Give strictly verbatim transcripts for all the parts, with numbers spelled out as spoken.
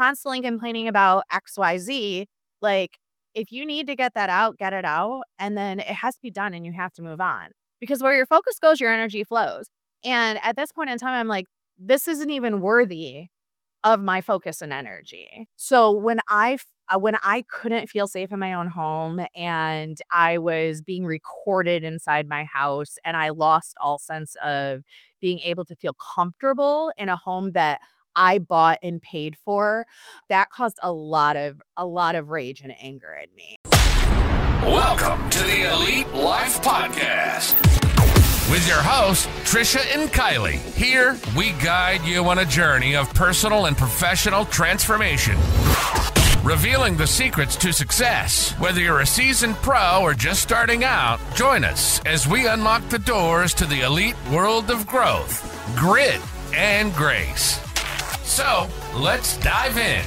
constantly complaining about X Y Z, like, if you need to get that out, get it out, and then it has to be done and you have to move on. Because where your focus goes, your energy flows. And at this point in time, I'm like, this isn't even worthy of my focus and energy. So when I f- uh, when I couldn't feel safe in my own home and I was being recorded inside my house and I lost all sense of being able to feel comfortable in a home that I bought and paid for, that caused a lot of a lot of rage and anger in me. Welcome to the Elite Life Podcast with your hosts, Trisha and Kylie. Here, we guide you on a journey of personal and professional transformation, revealing the secrets to success. Whether you're a seasoned pro or just starting out, join us as we unlock the doors to the elite world of growth, grit, and grace. So, let's dive in.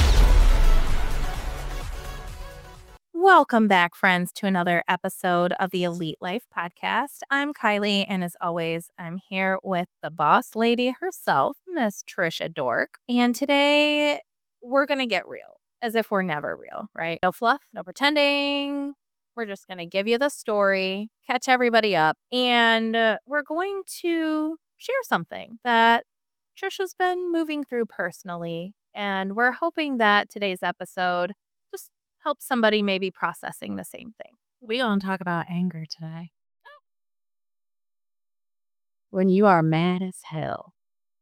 Welcome back, friends, to another episode of the Elite Life Podcast. I'm Kylie, and as always, I'm here with the boss lady herself, Miss Trisha Dork. And today, we're going to get real, as if we're never real, right? No fluff, no pretending. We're just going to give you the story, catch everybody up, and uh, we're going to share something that Trisha's been moving through personally. And we're hoping that today's episode just help somebody maybe processing the same thing. We're going to talk about anger today. When you are mad as hell.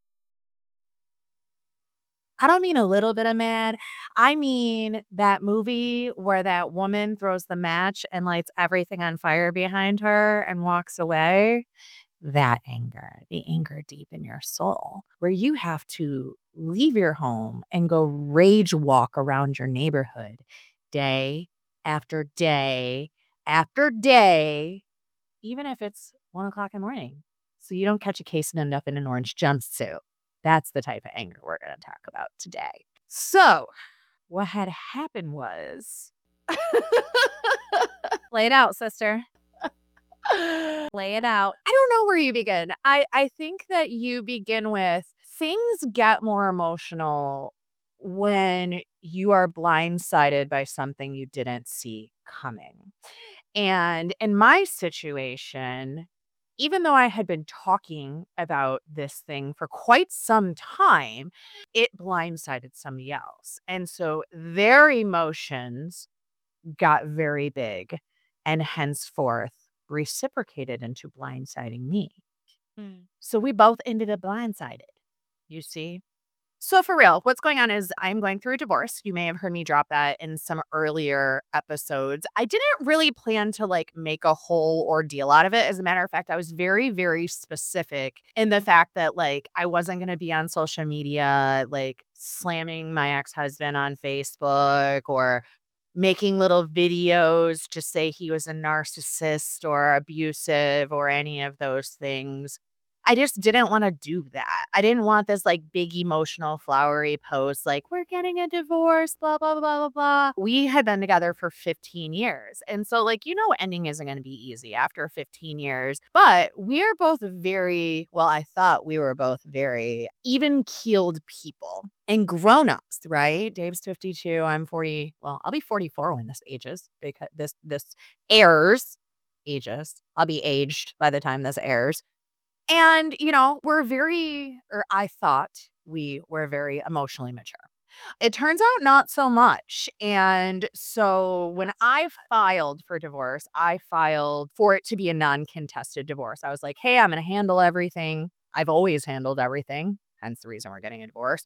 I don't mean a little bit of mad. I mean that movie where that woman throws the match and lights everything on fire behind her and walks away. That anger, the anger deep in your soul, where you have to leave your home and go rage walk around your neighborhood day after day after day, even if it's one o'clock in the morning, so you don't catch a case and end up in an orange jumpsuit. That's the type of anger we're going to talk about today. So what had happened was... Lay it out, sister. Lay it out. I don't know where you begin. I, I think that you begin with things get more emotional when you are blindsided by something you didn't see coming. And in my situation, even though I had been talking about this thing for quite some time, it blindsided somebody else. And so their emotions got very big and henceforth reciprocated into blindsiding me. Mm. So we both ended up blindsided, you see? So for real, what's going on is I'm going through a divorce. You may have heard me drop that in some earlier episodes. I didn't really plan to like make a whole ordeal out of it. As a matter of fact, I was very, very specific in the fact that like I wasn't going to be on social media, like slamming my ex-husband on Facebook or making little videos to say he was a narcissist or abusive or any of those things. I just didn't want to do that. I didn't want this like big emotional flowery post like we're getting a divorce, blah, blah, blah, blah, blah. We had been together for fifteen years. And so like, you know, ending isn't going to be easy after fifteen years, but we're both very, well, I thought we were both very even keeled people and grown-ups, right? Dave's fifty-two, I'm forty. Well, I'll be forty-four when this ages because this, this airs ages. I'll be aged by the time this airs. And, you know, we're very, or I thought we were very emotionally mature. It turns out not so much. And so when I filed for divorce, I filed for it to be a non-contested divorce. I was like, hey, I'm going to handle everything. I've always handled everything. Hence the reason we're getting a divorce.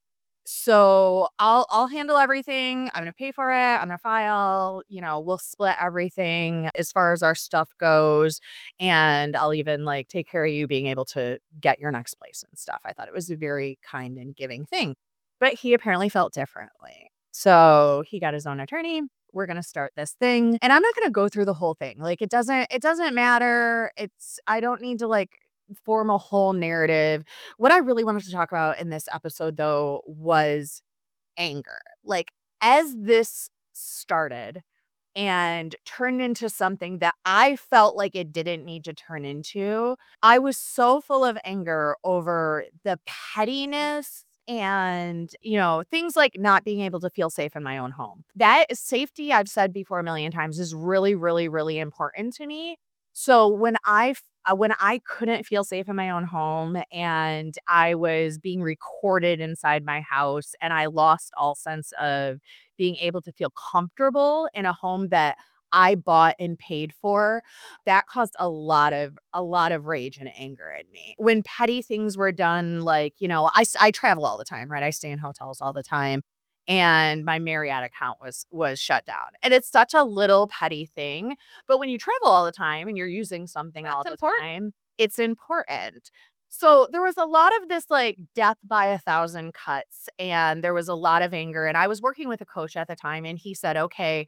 So I'll I'll handle everything. I'm gonna pay for it. I'm gonna file. You know, we'll split everything as far as our stuff goes, and I'll even like take care of you being able to get your next place and stuff. I thought it was a very kind and giving thing, but he apparently felt differently. So he got his own attorney. We're gonna start this thing, and I'm not gonna go through the whole thing. Like it doesn't it doesn't matter. It's I don't need to like form a whole narrative. What I really wanted to talk about in this episode, though, was anger. Like, as this started and turned into something that I felt like it didn't need to turn into, I was so full of anger over the pettiness and, you know, things like not being able to feel safe in my own home. That is safety, I've said before a million times, is really, really, really important to me. So when I f- uh, when I couldn't feel safe in my own home and I was being recorded inside my house and I lost all sense of being able to feel comfortable in a home that I bought and paid for, that caused a lot of a lot of rage and anger in me. When petty things were done, like, you know, I s I travel all the time, right? I stay in hotels all the time, and my Marriott account was was shut down. And it's such a little petty thing, but when you travel all the time and you're using something all That's the important. time, it's important. So there was a lot of this like death by a thousand cuts, and there was a lot of anger. And I was working with a coach at the time, and he said, "Okay,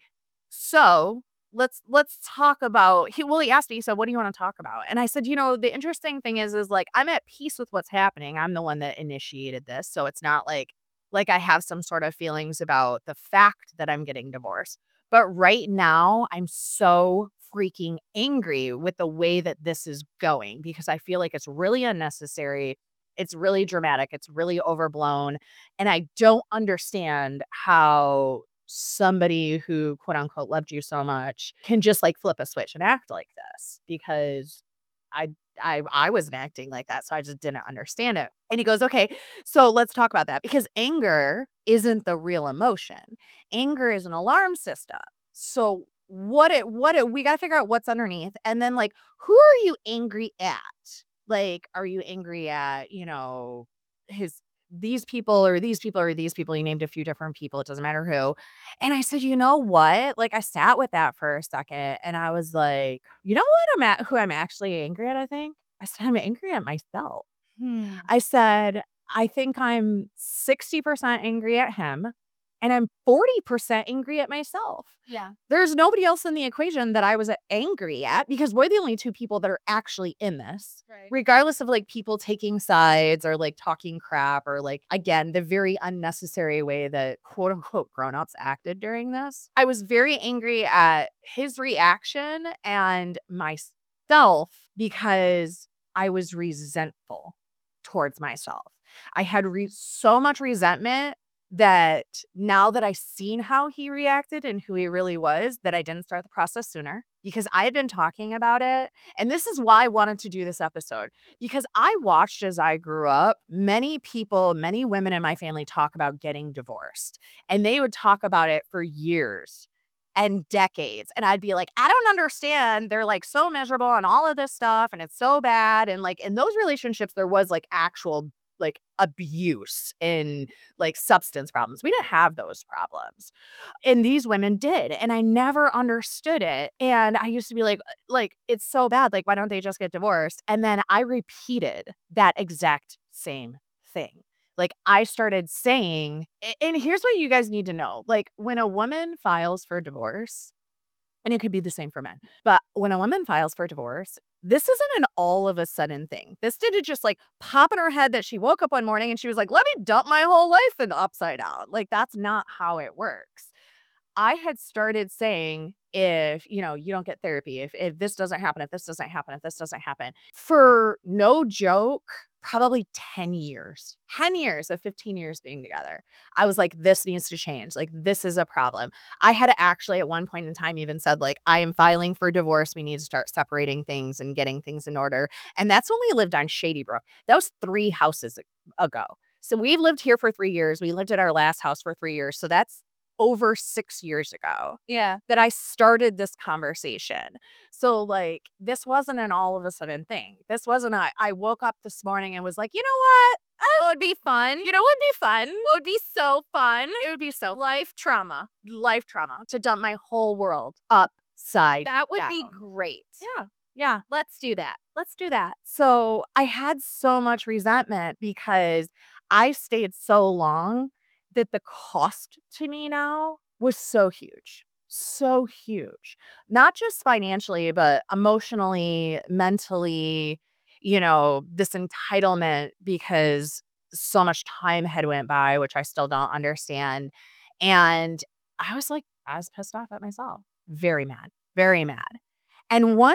so let's let's talk about." He well, he asked me, he said, "What do you want to talk about?" And I said, "You know, the interesting thing is, is like I'm at peace with what's happening. I'm the one that initiated this, so it's not like like I have some sort of feelings about the fact that I'm getting divorced. But right now, I'm so freaking angry with the way that this is going because I feel like it's really unnecessary. It's really dramatic. It's really overblown. And I don't understand how somebody who quote unquote loved you so much can just like flip a switch and act like this because I I I wasn't acting like that, so I just didn't understand it." And he goes, "Okay, so let's talk about that because anger isn't the real emotion. Anger is an alarm system. So what it what it we got to figure out what's underneath and then like who are you angry at? Like are you angry at, you know, his these people or these people or these people. He named a few different people, it doesn't matter who. And I said, "You know what?" Like I sat with that for a second and I was like, "You know what I'm at who I'm actually angry at, I think?" I said, "I'm angry at myself." Hmm. I said, "I think I'm sixty percent angry at him and I'm forty percent angry at myself." Yeah. There's nobody else in the equation that I was angry at because we're the only two people that are actually in this. Right. Regardless of like people taking sides or like talking crap or like, again, the very unnecessary way that quote unquote grown-ups acted during this. I was very angry at his reaction and myself because I was resentful towards myself. I had re- so much resentment that now that I seen how he reacted and who he really was, that I didn't start the process sooner because I had been talking about it. And this is why I wanted to do this episode because I watched as I grew up, many people, many women in my family talk about getting divorced, and they would talk about it for years and decades. And I'd be like, "I don't understand. They're like so miserable and all of this stuff, and it's so bad." And like in those relationships, there was like actual like abuse and like substance problems. We didn't have those problems. And these women did. And I never understood it. And I used to be like, "Uh, like, it's so bad. Like, why don't they just get divorced?" And then I repeated that exact same thing. Like, I started saying, a- and here's what you guys need to know. Like, when a woman files for divorce, and it could be the same for men. But when a woman files for divorce, this isn't an all of a sudden thing. This didn't just like pop in her head that she woke up one morning and she was like, "Let me dump my whole life in upside down." Like, that's not how it works. I had started saying, if, you know, you don't get therapy, if if this doesn't happen, if this doesn't happen, if this doesn't happen, for no joke, probably ten years, ten years of fifteen years being together. I was like, "This needs to change. Like, this is a problem." I had actually at one point in time even said, like, "I am filing for divorce. We need to start separating things and getting things in order." And that's when we lived on Shady Brook. That was three houses a- ago. So we lived here for three years. We lived at our last house for three years. So that's over six years ago Yeah. that I started this conversation. So, like, this wasn't an all of a sudden thing. This wasn't a I woke up this morning and was like, "You know what? It would be fun. You know what would be fun? It would be so fun. It would be so Life trauma. life trauma to dump my whole world upside That would down." be great. Yeah. Yeah. Let's do that. Let's do that. So I had so much resentment because I stayed so long that the cost to me now was so huge. So huge. Not just financially, but emotionally, mentally, you know, this entitlement because so much time had went by, which I still don't understand. And I was like, I was pissed off at myself. Very mad. Very mad. And once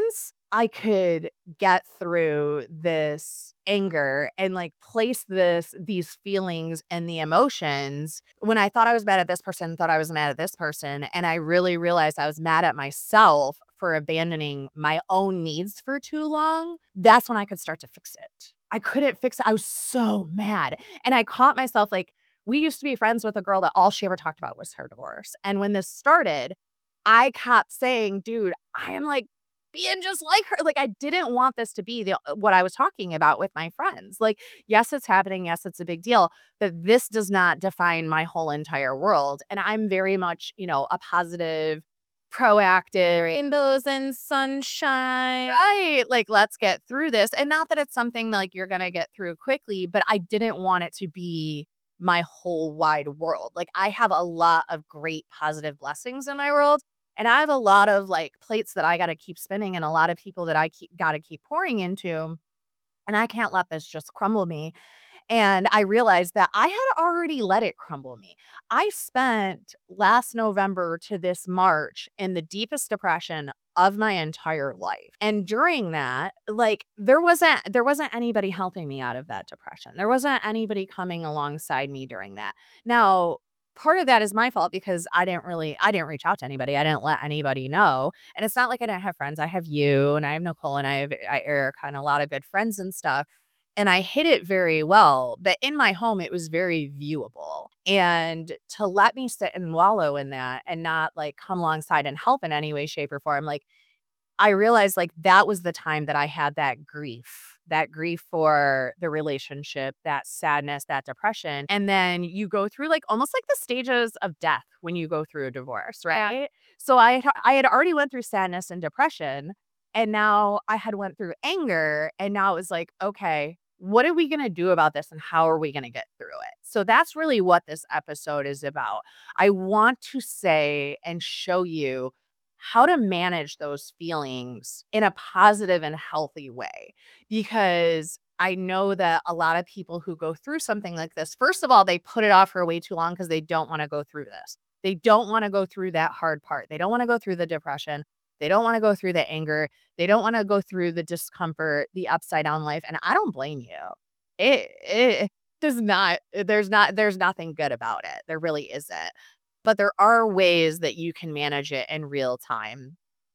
I could get through this anger and like place this these feelings and the emotions when I thought I was mad at this person, thought I was mad at this person, and I really realized I was mad at myself for abandoning my own needs for too long. That's when I could start to fix it. I couldn't fix it. I was so mad. And I caught myself like we used to be friends with a girl that all she ever talked about was her divorce. And when this started, I kept saying, dude, I am like being just like her. Like, I didn't want this to be the uh, what I was talking about with my friends. Like, yes, it's happening. Yes, it's a big deal. But this does not define my whole entire world. And I'm very much, you know, a positive, proactive, Rainbows and sunshine. right? Like, let's get through this. And not that it's something like you're going to get through quickly, but I didn't want it to be my whole wide world. Like, I have a lot of great positive blessings in my world. And I have a lot of like plates that I got to keep spinning and a lot of people that I keep got to keep pouring into. And I can't let this just crumble me. And I realized that I had already let it crumble me. I spent last November to this March in the deepest depression of my entire life. And during that, like there wasn't there wasn't anybody helping me out of that depression. There wasn't anybody coming alongside me during that. Now, part of that is my fault because I didn't really I didn't reach out to anybody. I didn't let anybody know. And it's not like I didn't have friends. I have you and I have Nicole and I have I Erica and a lot of good friends and stuff and I hid it very well, but in my home, it was very viewable. And to let me sit and wallow in that and not like come alongside and help in any way, shape, or form, like I realized like that was the time that I had that grief, that grief for the relationship, that sadness, that depression. And then you go through like almost like the stages of death when you go through a divorce, right? So I had- I had already went through sadness and depression and now I had went through anger and now it was like, okay, what are we going to do about this and how are we going to get through it? So that's really what this episode is about. I want to say and show you how to manage those feelings in a positive and healthy way. Because I know that a lot of people who go through something like this, first of all, they put it off for way too long because they don't want to go through this. They don't want to go through that hard part. They don't want to go through the depression. They don't want to go through the anger. They don't want to go through the discomfort, the upside down life. And I don't blame you. It, it does not, there's not, there's nothing good about it. There really isn't. But there are ways that you can manage it in real time.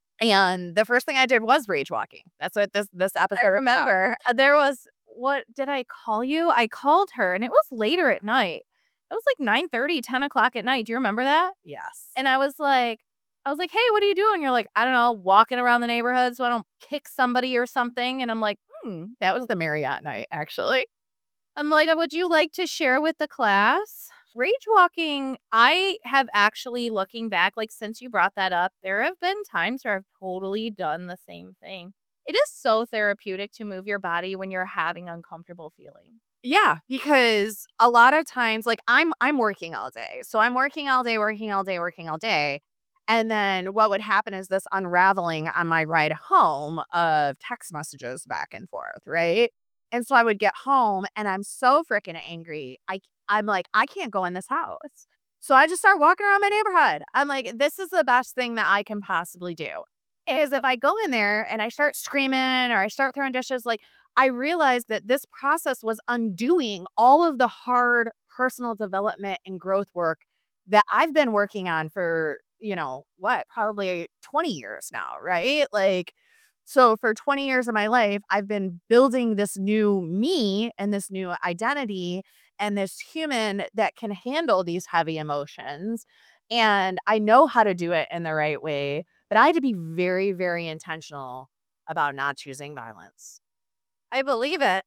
And the first thing I did was rage walking. That's what this this episode I is about. remember uh, there was what did I call you? I called her and it was later at night. It was like nine thirty, ten o'clock at night. Do you remember that? Yes. And I was like, I was like, hey, what are you doing? You're like, I don't know, walking around the neighborhood so I don't kick somebody or something. And I'm like, hmm. That was the Marriott night, actually. I'm like, would you like to share with the class? Rage walking, I have actually looking back, like since you brought that up, there have been times where I've totally done the same thing. It is so therapeutic to move your body when you're having uncomfortable feelings. Yeah, because a lot of times, like I'm I'm working all day. So I'm working all day, working all day, working all day. And then what would happen is this unraveling on my ride home of text messages back and forth, right? And so I would get home and I'm so freaking angry. I I'm like, I can't go in this house. So I just start walking around my neighborhood. I'm like, this is the best thing that I can possibly do. Is if I go in there and I start screaming or I start throwing dishes, like I realized that this process was undoing all of the hard personal development and growth work that I've been working on for, you know, what, probably twenty years now, right? Like, so for twenty years of my life, I've been building this new me and this new identity and this human that can handle these heavy emotions. And I know how to do it in the right way, but I had to be very, very intentional about not choosing violence. I believe it.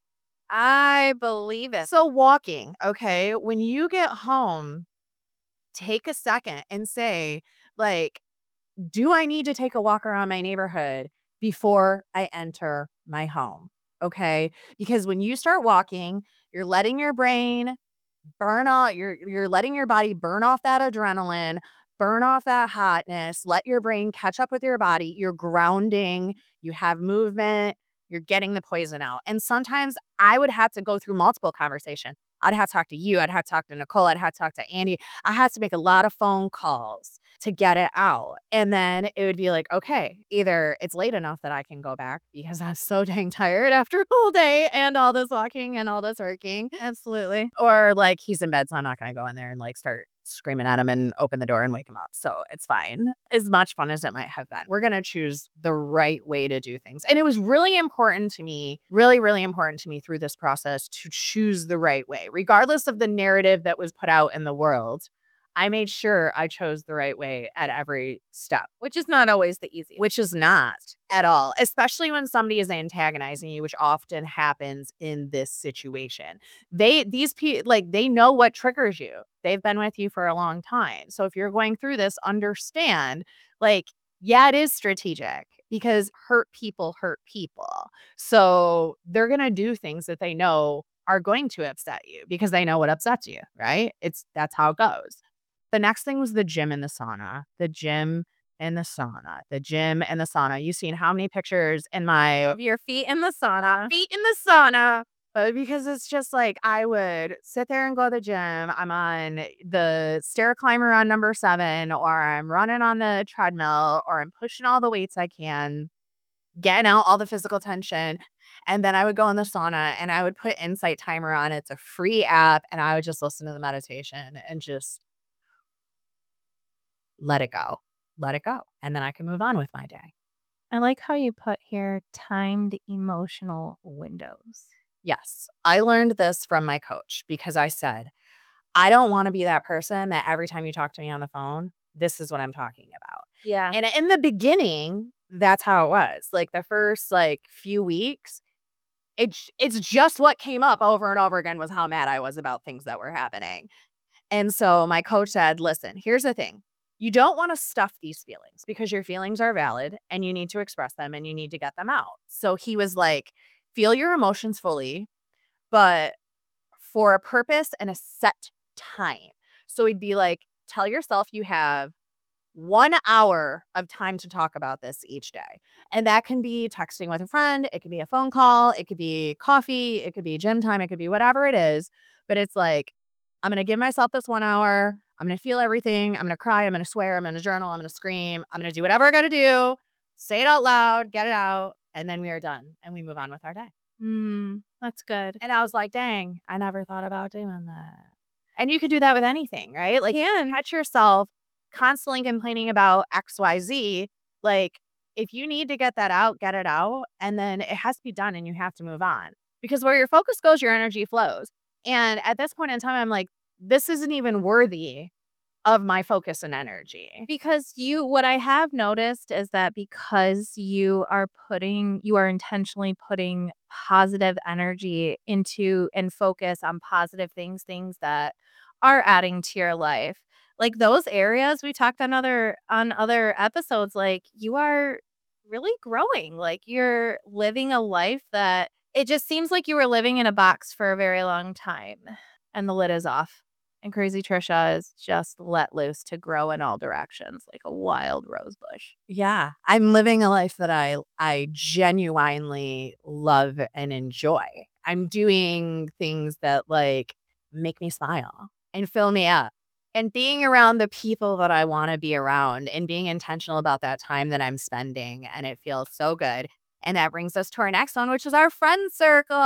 I believe it. So walking, okay, when you get home, take a second and say, like, do I need to take a walk around my neighborhood before I enter my home? Okay. Because when you start walking, you're letting your brain burn off, you're you're letting your body burn off that adrenaline, burn off that hotness, let your brain catch up with your body. You're grounding, you have movement, you're getting the poison out. And sometimes I would have to go through multiple conversations. I'd have to talk to you, I'd have to talk to Nicole, I'd have to talk to Andy. I had to make a lot of phone calls to get it out. And then it would be like, okay, either it's late enough that I can go back because I'm so dang tired after a whole day and all this walking and all this working. Absolutely. Or like he's in bed, so I'm not going to go in there and like start screaming at him and open the door and wake him up. So it's fine. As much fun as it might have been, we're going to choose the right way to do things. And it was really important to me, really, really important to me through this process to choose the right way, regardless of the narrative that was put out in the world. I made sure I chose the right way at every step, Which is not always the easiest. which is not at all, especially when somebody is antagonizing you, which often happens in this situation. They, these people, like, they know what triggers you. They've been with you for a long time. So if you're going through this, understand, like, yeah, it is strategic because hurt people hurt people. So they're going to do things that they know are going to upset you because they know what upsets you, right? It's that's how it goes. The next thing was the gym and the sauna. The gym and the sauna. The gym and the sauna. You've seen how many pictures in my Of your feet in the sauna. feet in the sauna. But because it's just like I would sit there and go to the gym. I'm on the stair climber on number seven, or I'm running on the treadmill, or I'm pushing all the weights I can, getting out all the physical tension. And then I would go in the sauna and I would put Insight Timer on. It's a free app. And I would just listen to the meditation and just let it go, let it go. And then I can move on with my day. I like how you put here timed emotional windows. Yes. I learned this from my coach because I said, I don't want to be that person that every time you talk to me on the phone, this is what I'm talking about. Yeah. And in the beginning, that's how it was. Like the first like few weeks, it's it's just what came up over and over again was how mad I was about things that were happening. And so my coach said, listen, here's the thing. You don't want to stuff these feelings because your feelings are valid and you need to express them and you need to get them out. So he was like, feel your emotions fully, but for a purpose and a set time. So he'd be like, tell yourself you have one hour of time to talk about this each day. And that can be texting with a friend. It could be a phone call. It could be coffee. It could be gym time. It could be whatever it is. But it's like, I'm going to give myself this one hour. I'm going to feel everything. I'm going to cry. I'm going to swear. I'm going to journal. I'm going to scream. I'm going to do whatever I got to do. Say it out loud. Get it out. And then we are done. And we move on with our day. Mm, that's good. And I was like, dang, I never thought about doing that. And you could do that with anything, right? Like, You can. catch yourself constantly complaining about X Y Z. Like, if you need to get that out, get it out. And then it has to be done and you have to move on. Because where your focus goes, your energy flows. And at this point in time, I'm like, this isn't even worthy of my focus and energy. Because you, what I have noticed is that because you are putting, you are intentionally putting positive energy into and focus on positive things, things that are adding to your life. Like those areas we talked on other on other episodes, like you are really growing. Like you're living a life that it just seems like you were living in a box for a very long time and the lid is off. And Crazy Trisha is just let loose to grow in all directions like a wild rose bush. Yeah, I'm living a life that I I genuinely love and enjoy. I'm doing things that like make me smile and fill me up. And being around the people that I want to be around and being intentional about that time that I'm spending. And it feels so good. And that brings us to our next one, which is our friend circle.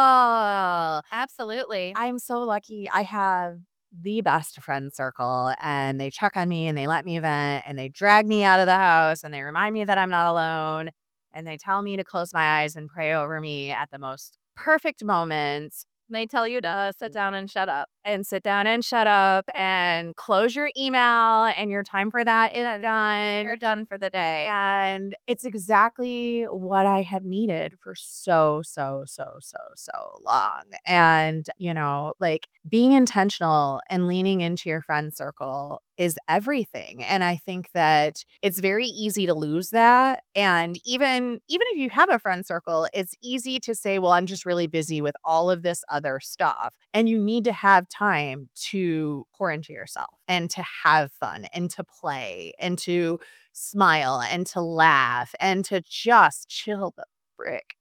Absolutely. I'm so lucky. I have the best friend circle and they check on me and they let me vent and they drag me out of the house and they remind me that I'm not alone and they tell me to close my eyes and pray over me at the most perfect moments. They tell you to sit down and shut up. And sit down and shut up and close your email and your time for that is done. You're done for the day. And it's exactly what I have needed for so, so, so, so, so long. And, you know, like being intentional and leaning into your friend circle is everything. And I think that it's very easy to lose that. And even, even if you have a friend circle, it's easy to say, well, I'm just really busy with all of this other stuff. And you need to have time to pour into yourself and to have fun and to play and to smile and to laugh and to just chill the frick.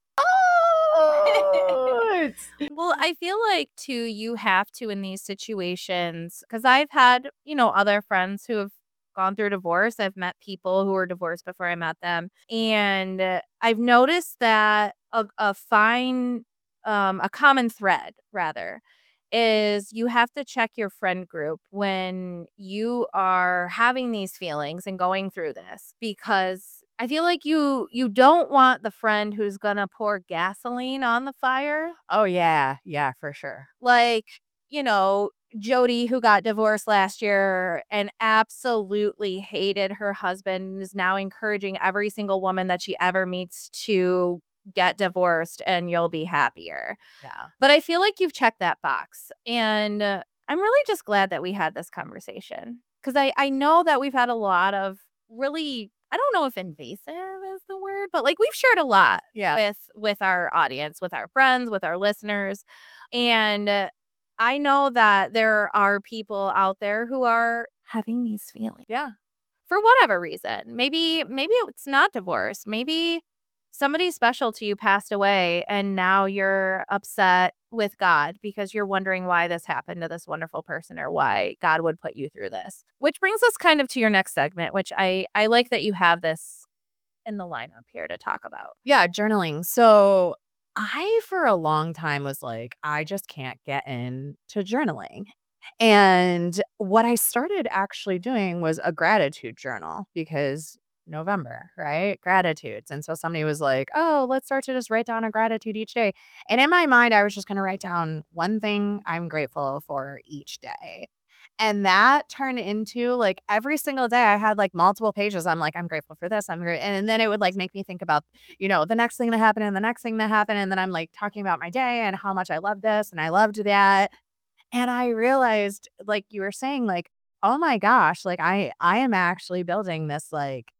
Oh, Well, I feel like too, you have to in these situations, because I've had, you know, other friends who have gone through divorce. I've met people who were divorced before I met them. And uh, I've noticed that a, a fine, um, a common thread, rather, is you have to check your friend group when you are having these feelings and going through this, because I feel like you you don't want the friend who's gonna pour gasoline on the fire. Oh, yeah. Yeah, for sure. Like, you know, Jody, who got divorced last year and absolutely hated her husband, is now encouraging every single woman that she ever meets to get divorced and you'll be happier. Yeah. But I feel like you've checked that box. And uh, I'm really just glad that we had this conversation, because I, I know that we've had a lot of really, I don't know if invasive is the word, but like we've shared a lot Yeah. with with our audience, with our friends, with our listeners. And uh, I know that there are people out there who are having these feelings Yeah. for whatever reason. Maybe maybe it's not divorce. Maybe somebody special to you passed away and now you're upset with God because you're wondering why this happened to this wonderful person or why God would put you through this. Which brings us kind of to your next segment, which I I like that you have this in the lineup here to talk about. Yeah, journaling. So I, for a long time, was like, I just can't get into journaling. And what I started actually doing was a gratitude journal because November, right? Gratitudes. And so somebody was like, oh, let's start to just write down a gratitude each day. And in my mind, I was just going to write down one thing I'm grateful for each day. And that turned into like every single day I had like multiple pages. I'm like, I'm grateful for this. I'm great. And then it would like make me think about, you know, the next thing that happened and the next thing that happened. And then I'm like talking about my day and how much I love this and I loved that. And I realized, like you were saying, like, oh my gosh, like I I am actually building this like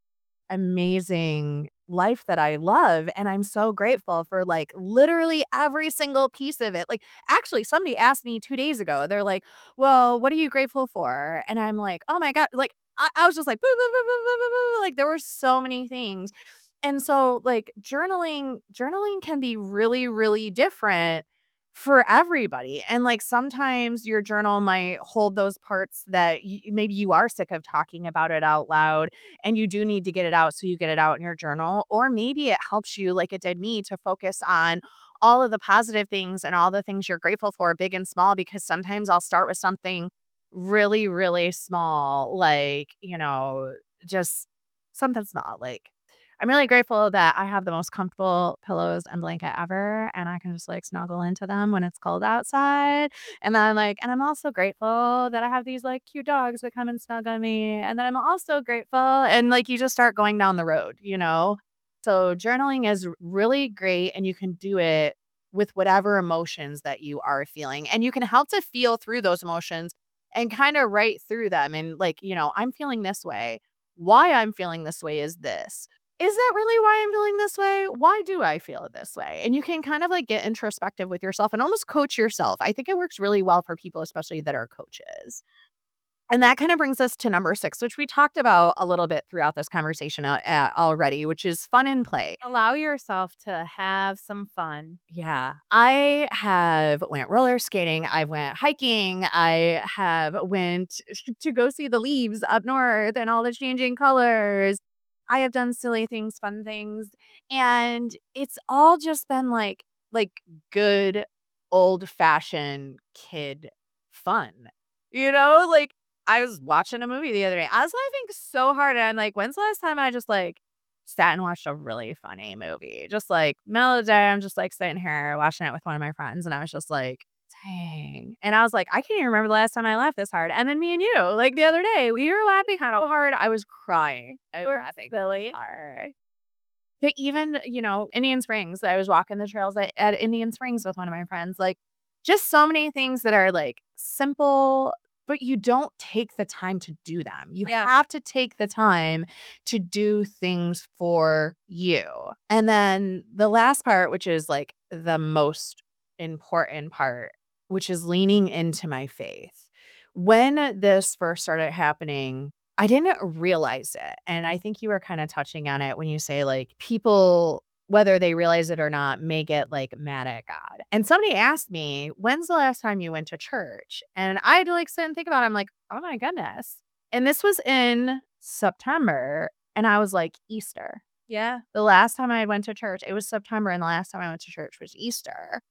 amazing life that I love. And I'm so grateful for like literally every single piece of it. Like, actually, somebody asked me two days ago, they're like, well, what are you grateful for? And I'm like, oh my God, like, I, I was just like, "Boo, boo, boo, boo, boo, boo, boo." Like, there were so many things. And so, like, journaling, journaling can be really, really different for everybody. And like sometimes your journal might hold those parts that y- maybe you are sick of talking about it out loud and you do need to get it out. So you get it out in your journal. Or maybe it helps you, like it did me, to focus on all of the positive things and all the things you're grateful for, big and small, because sometimes I'll start with something really, really small, like, you know, just something small, like, I'm really grateful that I have the most comfortable pillows and blanket ever, and I can just, like, snuggle into them when it's cold outside, and then, like and I'm also grateful that I have these, like, cute dogs that come and snug on me, and then I'm also grateful and, like, you just start going down the road, you know? So, journaling is really great, and you can do it with whatever emotions that you are feeling, and you can help to feel through those emotions and kinda write through them and, like, you know, "I'm feeling this way. Why I'm feeling this way is this. Is that really why I'm feeling this way? Why do I feel this way?" And you can kind of like get introspective with yourself and almost coach yourself. I think it works really well for people, especially that are coaches. And that kind of brings us to number six, which we talked about a little bit throughout this conversation uh, uh, already, which is fun and play. Allow yourself to have some fun. Yeah, I have went roller skating. I went hiking. I have went sh- to go see the leaves up north and all the changing colors. I have done silly things, fun things, and it's all just been like like good old fashioned kid fun. You know, like I was watching a movie the other day. I was laughing so hard, and I'm like, when's the last time I just like sat and watched a really funny movie? Just like middle of the day, I'm just like sitting here watching it with one of my friends, and I was just like, dang. And I was like, I can't even remember the last time I laughed this hard. And then me and you, like the other day, we were laughing kind of hard. I was crying. I was laughing Silly. hard. But even, you know, Indian Springs, I was walking the trails at, at Indian Springs with one of my friends. Like, just so many things that are like simple, but you don't take the time to do them. You Yeah. have to take the time to do things for you. And then the last part, which is like the most important part, which is leaning into my faith. When this first started happening, I didn't realize it. And I think you were kind of touching on it when you say like people, whether they realize it or not, may get like mad at God. And somebody asked me, when's the last time you went to church? And I'd like sit and think about it. I'm like, oh my goodness. And this was in September. And I was like, Easter. Yeah. The last time I went to church, it was September. And the last time I went to church was Easter.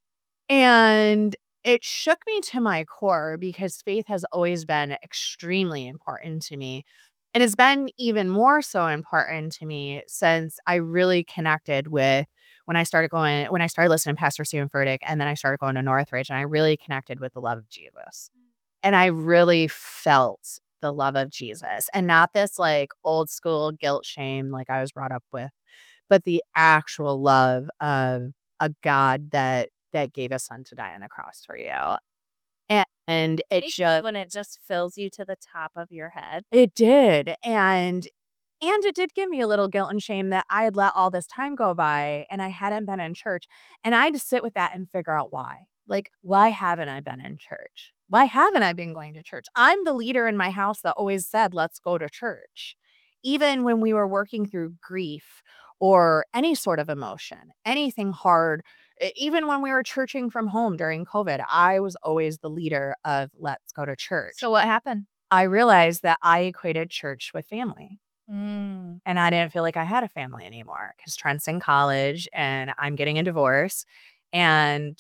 And it shook me to my core because faith has always been extremely important to me. And it's been even more so important to me since I really connected with when I started going, when I started listening to Pastor Stephen Furtick, and then I started going to Northridge, and I really connected with the love of Jesus. And I really felt the love of Jesus, and not this like old school guilt shame like I was brought up with, but the actual love of a God that that gave his son to die on the cross for you. And, and it just when it just fills you to the top of your head. It did. And and it did give me a little guilt and shame that I had let all this time go by and I hadn't been in church. And I had to sit with that and figure out why. Like, why haven't I been in church? Why haven't I been going to church? I'm the leader in my house that always said, let's go to church. Even when we were working through grief or any sort of emotion, anything hard, e- even when we were churching from home during COVID, I was always the leader of let's go to church. So what happened? I realized that I equated church with family. Mm. And I didn't feel like I had a family anymore because Trent's in college and I'm getting a divorce. And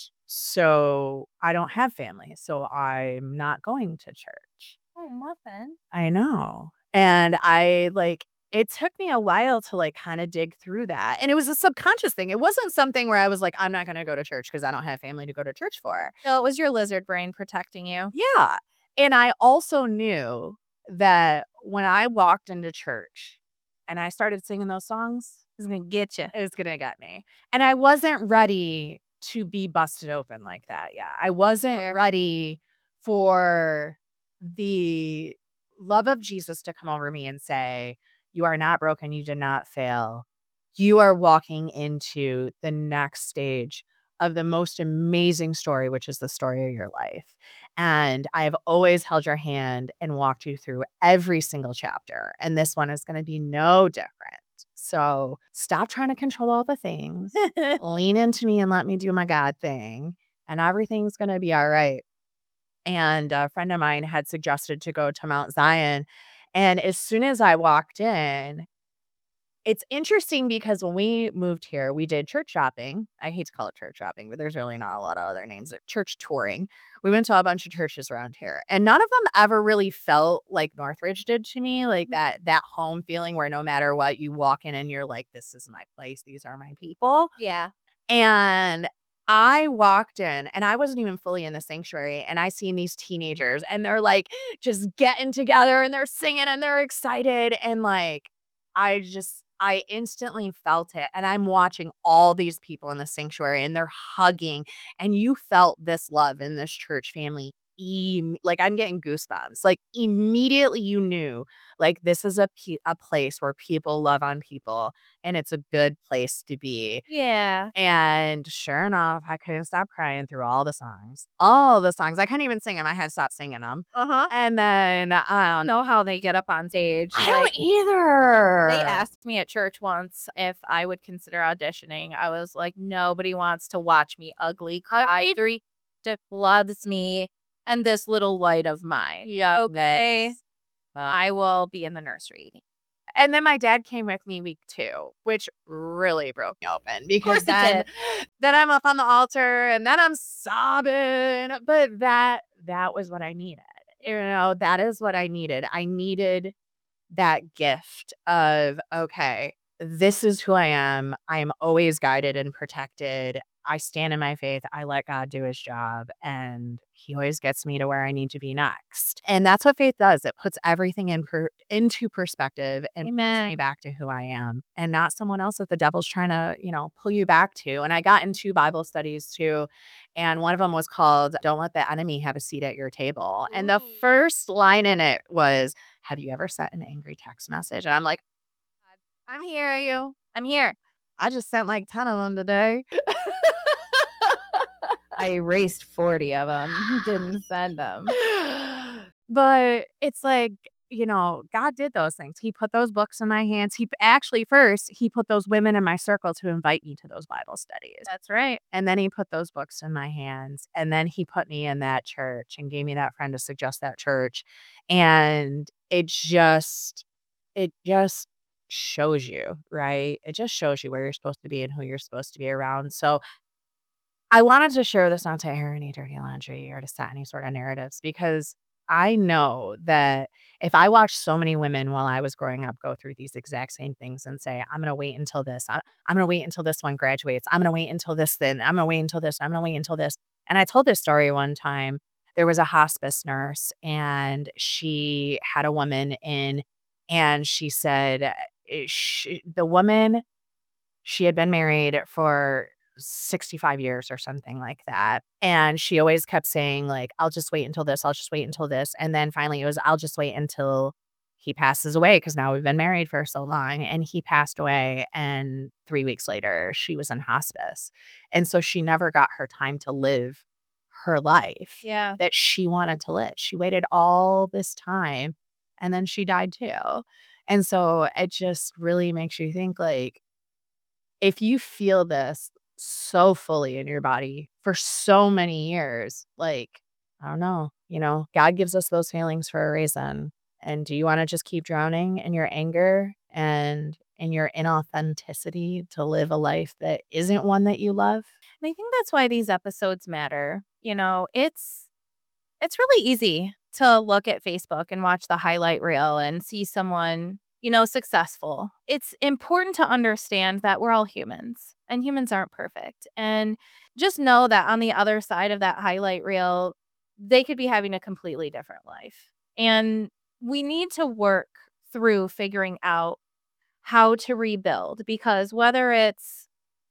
so I don't have family. So I'm not going to church. Oh, muffin. I know. And I like, it took me a while to like kind of dig through that. And it was a subconscious thing. It wasn't something where I was like, I'm not going to go to church because I don't have family to go to church for. So it was your lizard brain protecting you. Yeah. And I also knew that when I walked into church and I started singing those songs, It's gonna get you. it was going to get me. And I wasn't ready to be busted open like that. Yeah. I wasn't ready for the love of Jesus to come over me and say, you are not broken. You did not fail. You are walking into the next stage of the most amazing story, which is the story of your life. And I have always held your hand and walked you through every single chapter. And this one is going to be no different. So stop trying to control all the things. Lean into me and let me do my God thing. And everything's going to be all right. And a friend of mine had suggested to go to Mount Zion. And as soon as I walked in, it's interesting because when we moved here, we did church shopping. I hate to call it church shopping, but there's really not a lot of other names. Church touring. We went to a bunch of churches around here, and none of them ever really felt like Northridge did to me, like that that home feeling where no matter what, you walk in and you're like, this is my place. These are my people. Yeah. And I walked in and I wasn't even fully in the sanctuary, and I seen these teenagers and they're like just getting together and they're singing and they're excited. And like, I just, I instantly felt it. And I'm watching all these people in the sanctuary and they're hugging, and you felt this love in this church family. Em- like I'm getting goosebumps. Like immediately you knew like this is a pe- a place where people love on people and it's a good place to be. Yeah. And sure enough, I couldn't stop crying through all the songs. All the songs. I couldn't even sing them. I had to stop singing them. Uh-huh. And then I um, don't know how they get up on stage. I don't Like, either. they asked me at church once if I would consider auditioning. I was like, nobody wants to watch me ugly cry. Three loves me and this little light of mine. Yeah. Okay. I will be in the nursery. And then my dad came with me week two, which really broke me open because it then, then I'm up on the altar and then I'm sobbing. But that that was what I needed. You know, that is what I needed. I needed that gift of, okay, this is who I am. I am always guided and protected. I stand in my faith. I let God do his job, and he always gets me to where I need to be next. And that's what faith does. It puts everything in per- into perspective and Amen. puts me back to who I am and not someone else that the devil's trying to, you know, pull you back to. And I got into Bible studies too. And one of them was called Don't Let the Enemy Have a Seat at Your Table. And the Ooh. first line in it was, have you ever sent an angry text message? And I'm like, I'm here, you. I'm here. I just sent like ten of them today. I erased forty of them. Didn't send them. But it's like, you know, God did those things. He put those books in my hands. He actually first, he put those women in my circle to invite me to those Bible studies. That's right. And then he put those books in my hands. And then he put me in that church and gave me that friend to suggest that church. And it just, it just shows you, right? It just shows you where you're supposed to be and who you're supposed to be around. So I wanted to share this, not to air any dirty laundry or to set any sort of narratives, because I know that if I watched so many women while I was growing up go through these exact same things and say, I'm going to wait until this, I, I'm going to wait until this one graduates, I'm going to wait until this, then I'm going to wait until this, I'm going to wait until this. And I told this story one time. There was a hospice nurse and she had a woman in, and she said, she, the woman, she had been married for sixty-five years or something like that. And she always kept saying, like, I'll just wait until this. I'll just wait until this. And then finally it was, I'll just wait until he passes away, because now we've been married for so long. And he passed away. And three weeks later, she was in hospice. And so she never got her time to live her life Yeah. that she wanted to live. She waited all this time and then she died too. And so it just really makes you think, like, if you feel this so fully in your body for so many years, like, I don't know, you know, God gives us those feelings for a reason. And do you want to just keep drowning in your anger and in your inauthenticity to live a life that isn't one that you love? And I think that's why these episodes matter. You know, it's it's really easy to look at Facebook and watch the highlight reel and see someone, you know, successful. It's important to understand that we're all humans and humans aren't perfect. And just know that on the other side of that highlight reel, they could be having a completely different life. And we need to work through figuring out how to rebuild, because whether it's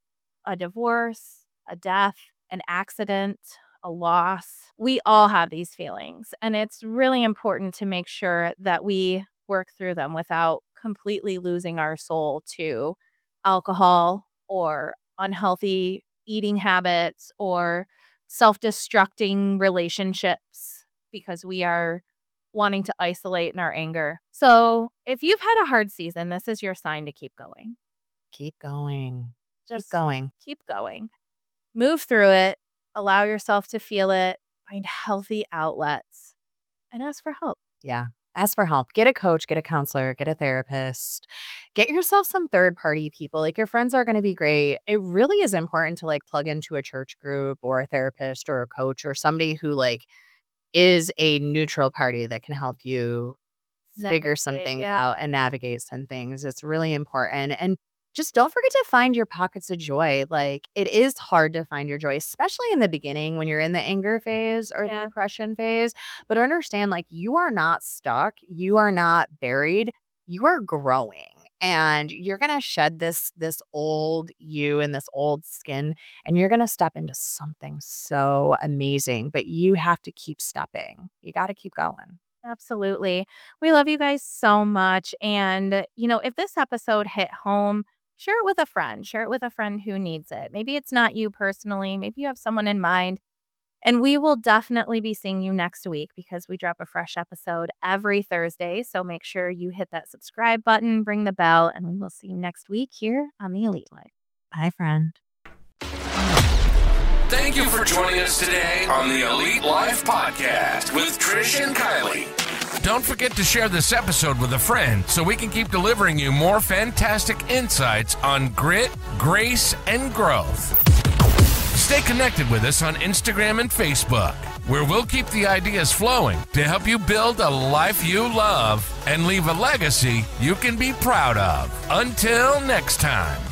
a divorce, a death, an accident, a loss, we all have these feelings. And it's really important to make sure that we work through them without completely losing our soul to alcohol or unhealthy eating habits or self-destructing relationships because we are wanting to isolate in our anger. So if you've had a hard season, this is your sign to keep going. Keep going. Just Keep going. keep going. Move through it. Allow yourself to feel it. Find healthy outlets and ask for help. Yeah. Ask for help. Get a coach, get a counselor, get a therapist, get yourself some third party people. Like, your friends are going to be great. It really is important to like plug into a church group or a therapist or a coach or somebody who like is a neutral party that can help you figure some Navigate, things yeah. out and navigate some things. It's really important. And just don't forget to find your pockets of joy. Like, it is hard to find your joy, especially in the beginning when you're in the anger phase or the Yeah. depression phase. But understand, like, you are not stuck. You are not buried. You are growing. And you're going to shed this this old you and this old skin, and you're going to step into something so amazing. But you have to keep stepping. You got to keep going. Absolutely. We love you guys so much. And, you know, if this episode hit home, share it with a friend. Share it with a friend who needs it. Maybe it's not you personally. Maybe you have someone in mind. And we will definitely be seeing you next week because we drop a fresh episode every Thursday. So make sure you hit that subscribe button, ring the bell, and we will see you next week here on The Elite Life. Bye, friend. Thank you for joining us today on the Elite Life Podcast with Trish and Kylie. Don't forget to share this episode with a friend so we can keep delivering you more fantastic insights on grit, grace, and growth. Stay connected with us on Instagram and Facebook, where we'll keep the ideas flowing to help you build a life you love and leave a legacy you can be proud of. Until next time.